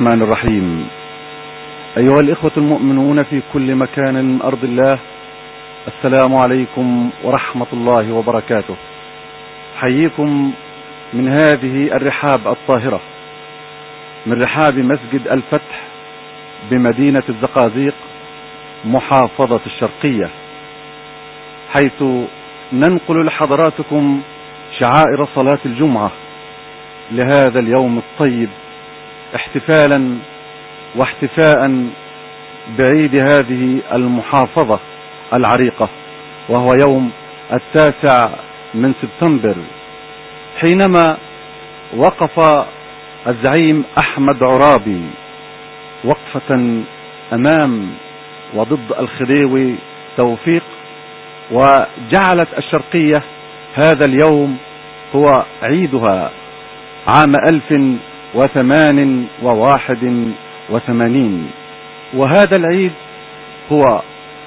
الرحمن الرحيم. أيها الإخوة المؤمنون في كل مكان من أرض الله، السلام عليكم ورحمة الله وبركاته. حييكم من هذه الرحاب الطاهرة، من رحاب مسجد الفتح بمدينة الزقازيق محافظة الشرقية، حيث ننقل لحضراتكم شعائر صلاة الجمعة لهذا اليوم الطيب، احتفالا واحتفاء بعيد هذه المحافظة العريقة، وهو يوم 9 من سبتمبر، حينما وقف الزعيم أحمد عرابي وقفة أمام وضد الخديوي توفيق، وجعلت الشرقية هذا اليوم هو عيدها عام 1881، وهذا العيد هو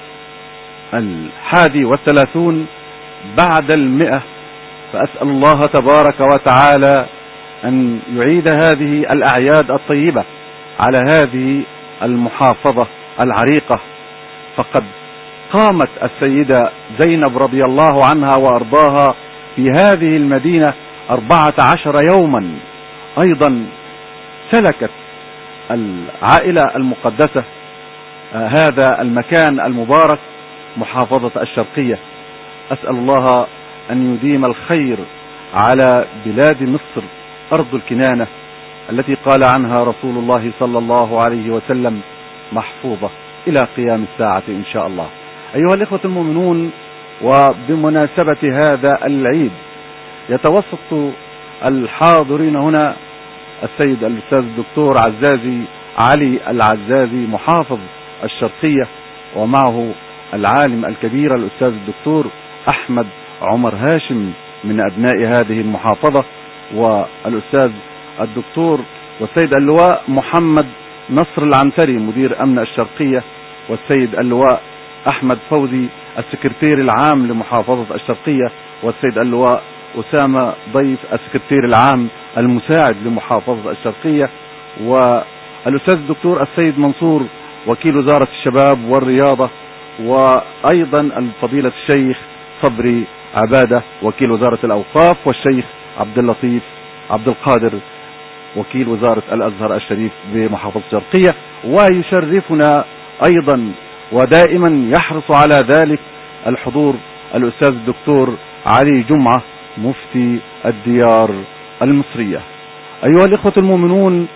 31 بعد 100. فأسأل الله تبارك وتعالى أن يعيد هذه الأعياد الطيبة على هذه المحافظة العريقة. فقد قامت السيدة زينب رضي الله عنها وأرضاها في هذه المدينة 14 يوما. أيضا سلكت العائلة المقدسة هذا المكان المبارك محافظة الشرقية. أسأل الله أن يديم الخير على بلاد مصر أرض الكنانة التي قال عنها رسول الله صلى الله عليه وسلم محفوظة إلى قيام الساعة إن شاء الله. أيها الإخوة المؤمنون، وبمناسبة هذا العيد يتوسط الحاضرين هنا السيد الأستاذ الدكتور عزازي علي العزازي محافظ الشرقية، ومعه العالم الكبير الأستاذ الدكتور أحمد عمر هاشم من أبناء هذه المحافظة، والأستاذ الدكتور والسيد اللواء محمد نصر العنتري مدير أمن الشرقية، والسيد اللواء أحمد فوزي السكرتير العام لمحافظة الشرقية، والسيد اللواء أسامة ضيف السكرتير العام المساعد لمحافظة الشرقية، والأستاذ الدكتور السيد منصور وكيل وزارة الشباب والرياضة، وأيضا الفضيلة الشيخ صبري عبادة وكيل وزارة الأوقاف، والشيخ عبد اللطيف عبد القادر وكيل وزارة الأزهر الشريف بمحافظة الشرقية. ويشرفنا أيضا ودائما يحرص على ذلك الحضور الأستاذ الدكتور علي جمعة مفتي الديار المصرية. أيها الإخوة المؤمنون،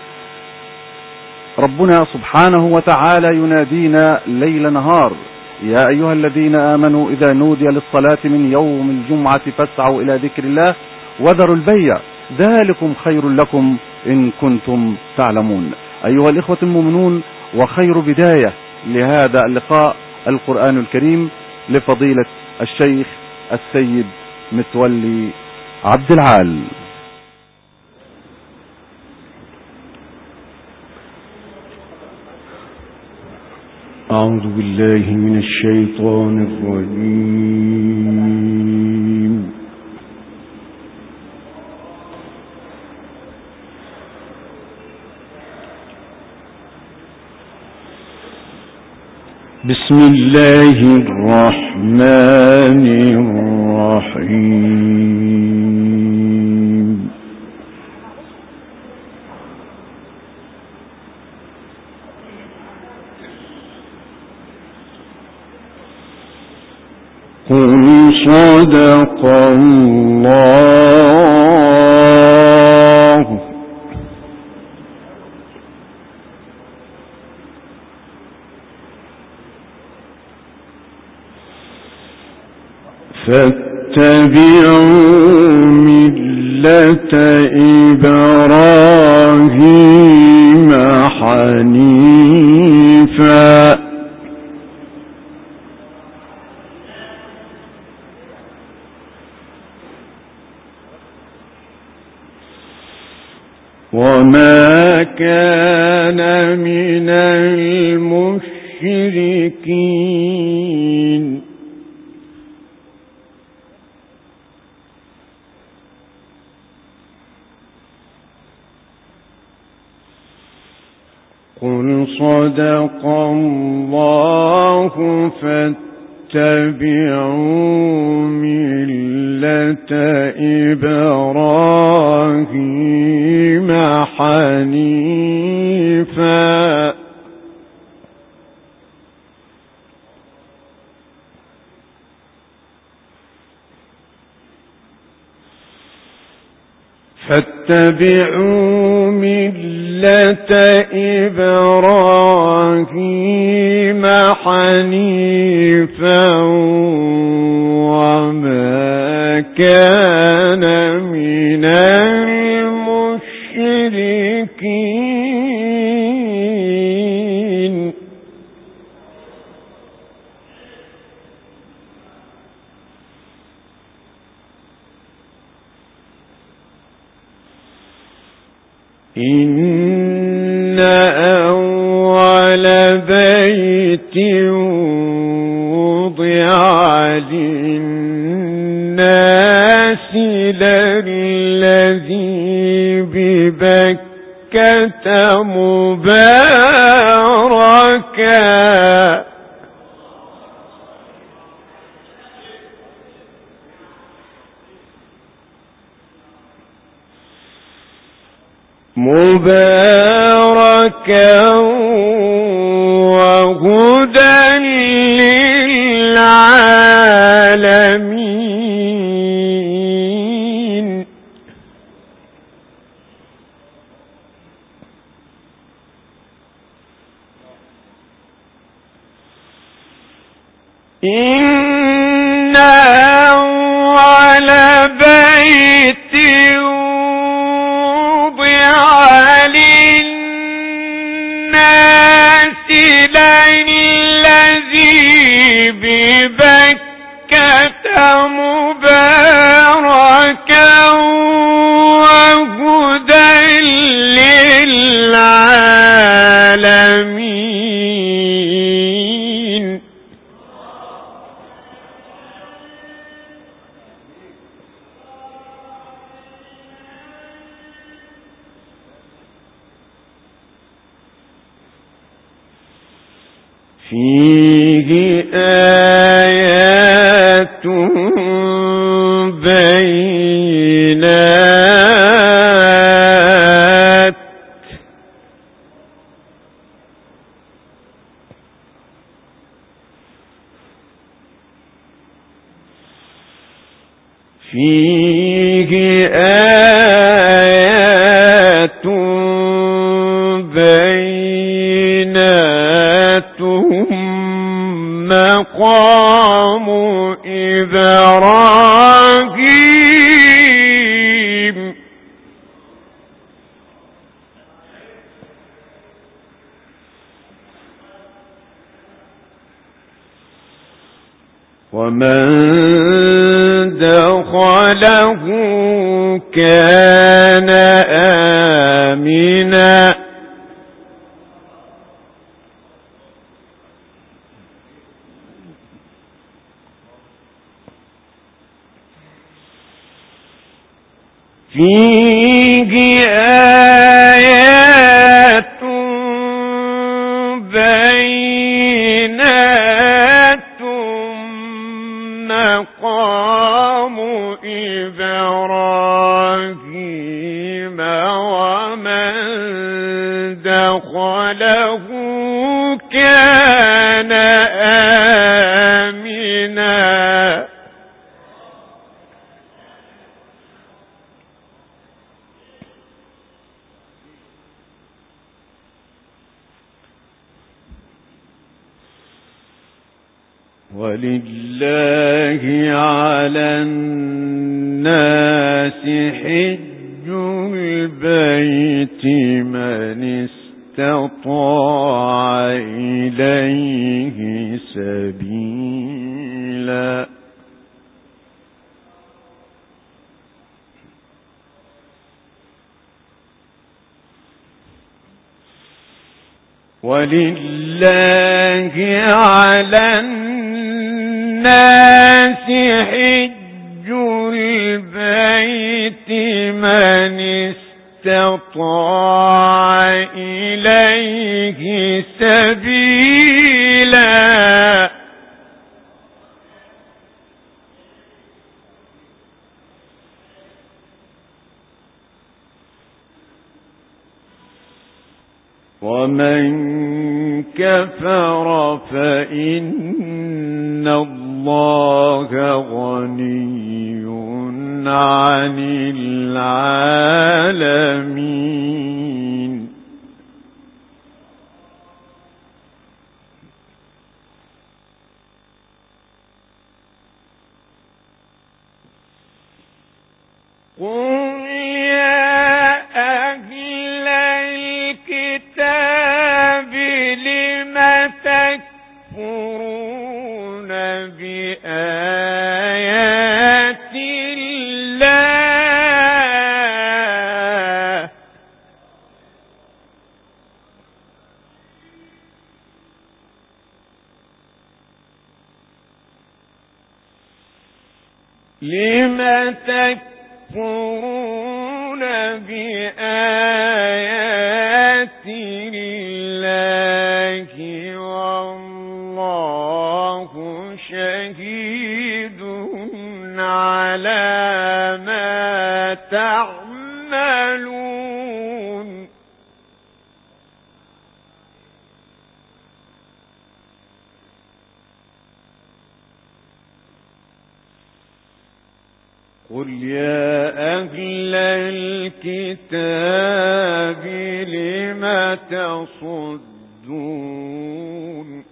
ربنا سبحانه وتعالى ينادينا ليل نهار: يا أيها الذين آمنوا إذا نودي للصلاة من يوم الجمعة فاسعوا إلى ذكر الله وذروا البيع ذلكم خير لكم إن كنتم تعلمون. أيها الإخوة المؤمنون، وخير بداية لهذا اللقاء القرآن الكريم لفضيلة الشيخ السيد متولي عبد العال. أعوذ بالله من الشيطان الرجيم. بسم الله الرحمن الرحيم. قل صدق الله فاتبعوا ملة إبراهيم حنيفا وما كان من المشركين. قل صدق الله فاتبعوا ملة إبراهيم حنيفا فاتبعوا ملة إبراهيم حنيفا وما كان من المشركين إن أول بيت وضع للناس للذي ببكة مباركا وهدى للعالمين إن أول بيت للناس للذي ببكة مباركا وهدى للعالمين فيه آيات بينات فيه آيات بينات مقام إبراهيم ومن دخله كان آمنا فيه آيات بينات مقام إبراهيم ومن دخله كان آمنا ولله على الناس حج البيت من استطاع إليه سبيلا ولله على الناس حج البيت من استطاع إليه سبيلا. ومن كفر فإن الله غني عن العالمين. قل يا أهل الكتاب لم تكفرون بآيات الله والله شهيد على ما تعملون. قل يا أهل الكتاب لم تصدون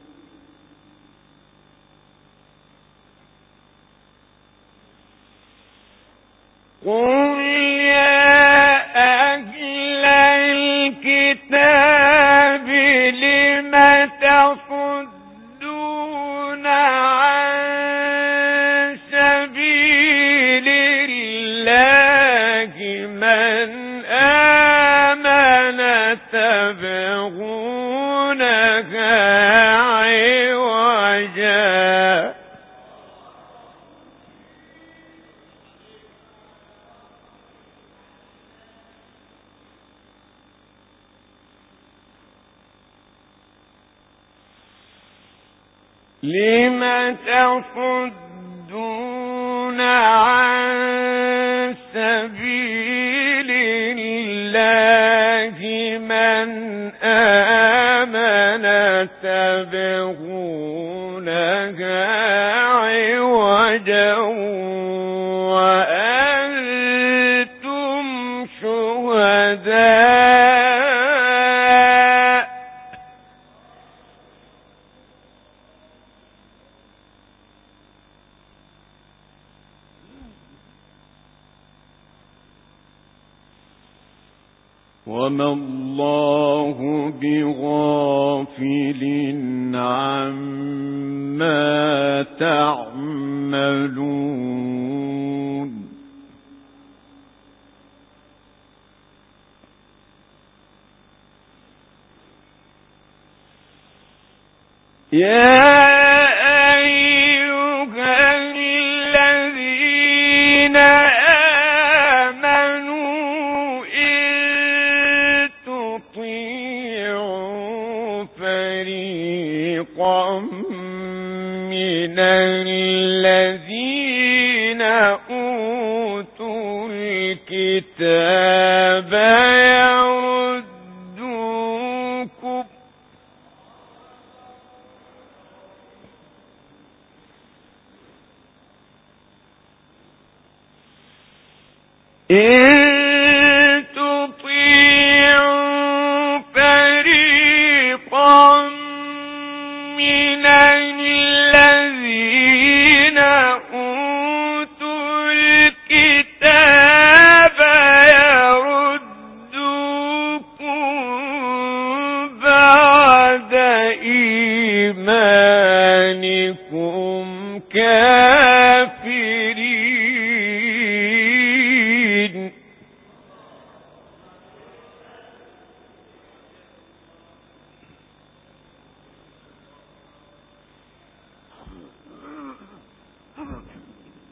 قل يا أهل الكتاب لم تصدون عن سبيل الله من آمن تبغونها عوجا لم تصدون عن سبيل الله من آمن تبغونها عوجا وأنتم شهداء وما الله بغافل عما تعملون. يا أيها الذين آمنوا إن تطيعوا فريقا من الذين أوتوا الكتاب إن تطيعوا فريقا من الذين أوتوا الكتاب يردوكم بعد إيمانكم كافرين.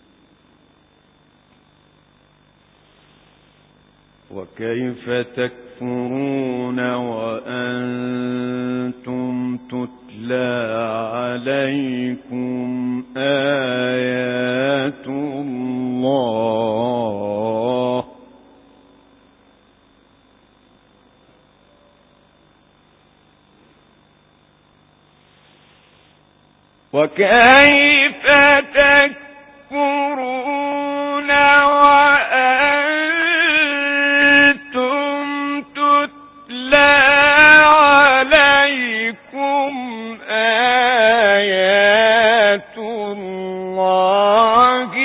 وكيف تكفرون تكفرون وأنتم تتلى عليكم آيات الله وكيف تكفرون وأنتم تتلى عليكم آيات الله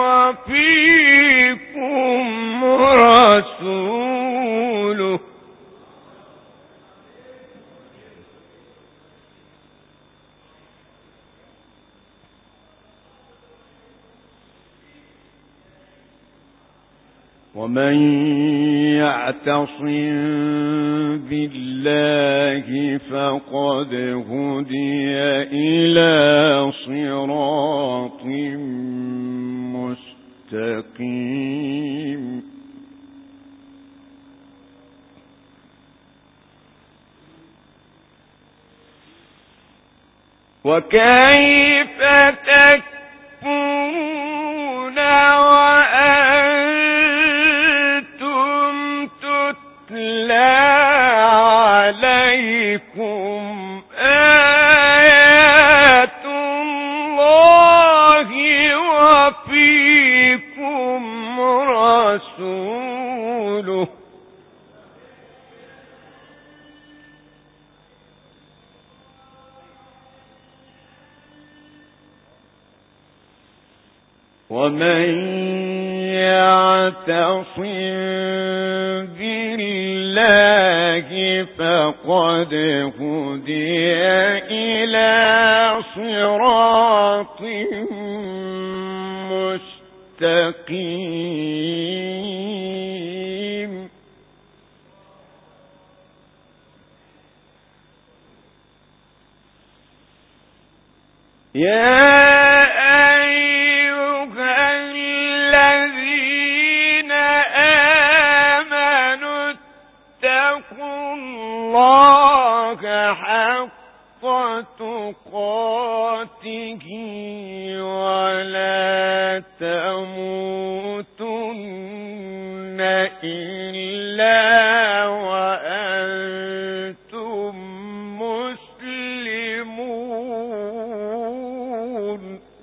وفيكم رسوله ومن يعتصم بالله فقد هدي إلى صراط مستقيم وكيف تكفرون وأنتم تتلى عليكم آيات الله وفيكم رسوله ومن يعتصم بالله فقد هدي إلى صراط مستقيم يا الله حق تقاته ولا تموتن إلا وأنتم مسلمون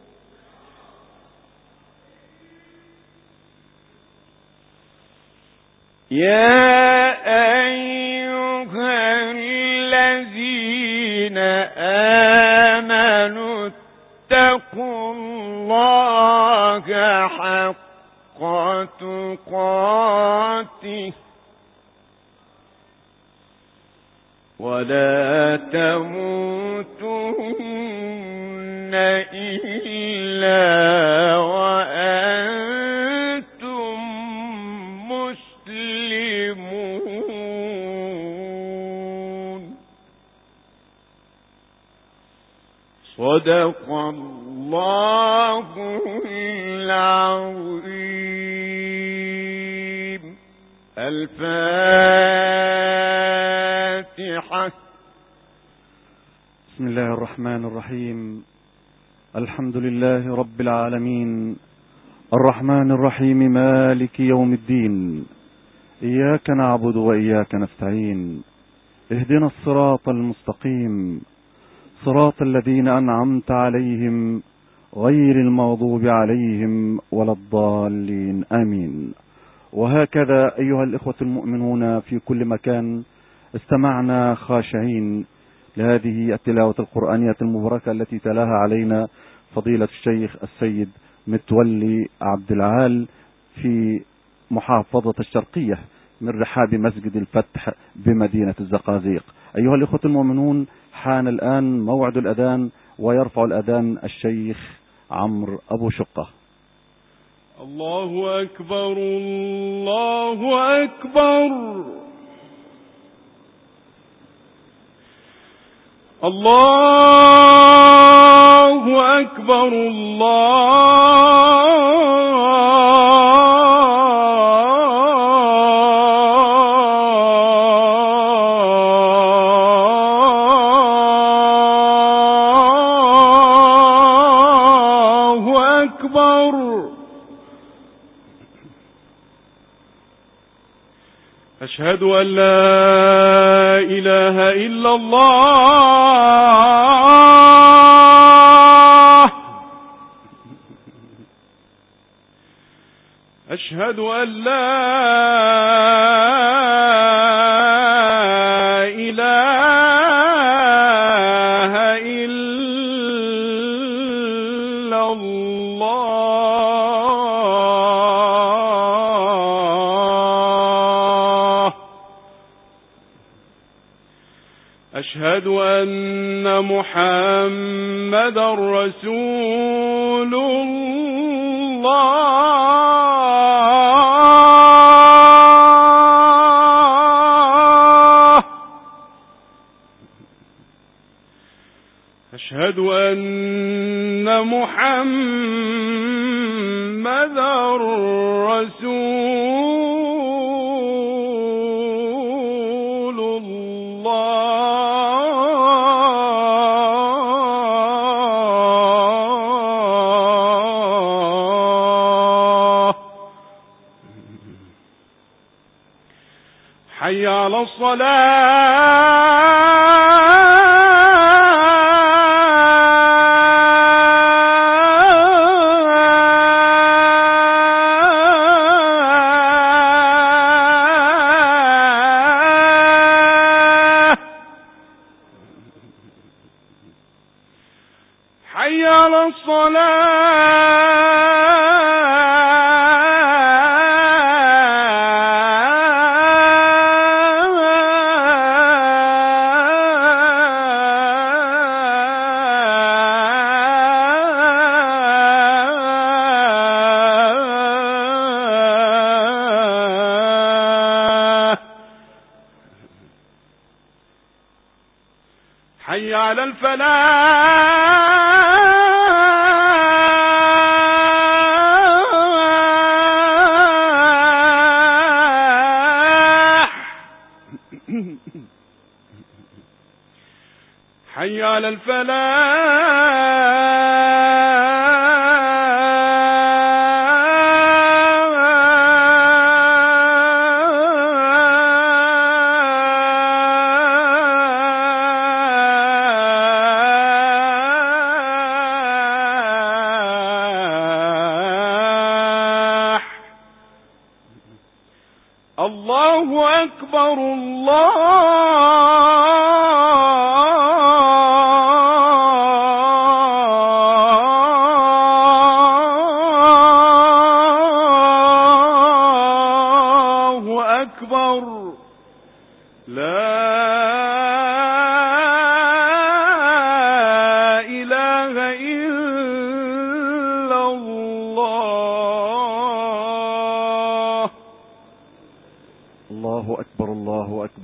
يا الذين آمنوا اتقوا الله حق تقاته ولا تموتن إلا وأنتم مسلمون صدق الله العظيم. الفاتحة. بسم الله الرحمن الرحيم. الحمد لله رب العالمين، الرحمن الرحيم، مالك يوم الدين، إياك نعبد وإياك نستعين، اهدنا الصراط المستقيم، صراط الذين أنعمت عليهم غير المغضوب عليهم ولا الضالين، آمين. وهكذا أيها الإخوة المؤمنون في كل مكان، استمعنا خاشعين لهذه التلاوة القرآنية المباركة التي تلاها علينا فضيلة الشيخ السيد متولي عبد العال في محافظة الشرقية من رحاب مسجد الفتح بمدينة الزقازيق. أيها الإخوة المؤمنون، حان الآن موعد الأذان، ويرفع الأذان الشيخ عمرو أبو شقة. الله أكبر، الله أكبر، الله أكبر، الله أشهد أن لا إله إلا الله. أشهد أن لا إله إلا الله. أشهد أن محمدا رسول الله. أشهد أن محمدا رسول الله. حي على الصلاة. حي على الصلاة. حي على الفلاح. حي على الفلاح. الله أكبر الله أكبر. لا إله إلا الله. الله أكبر الله أكبر.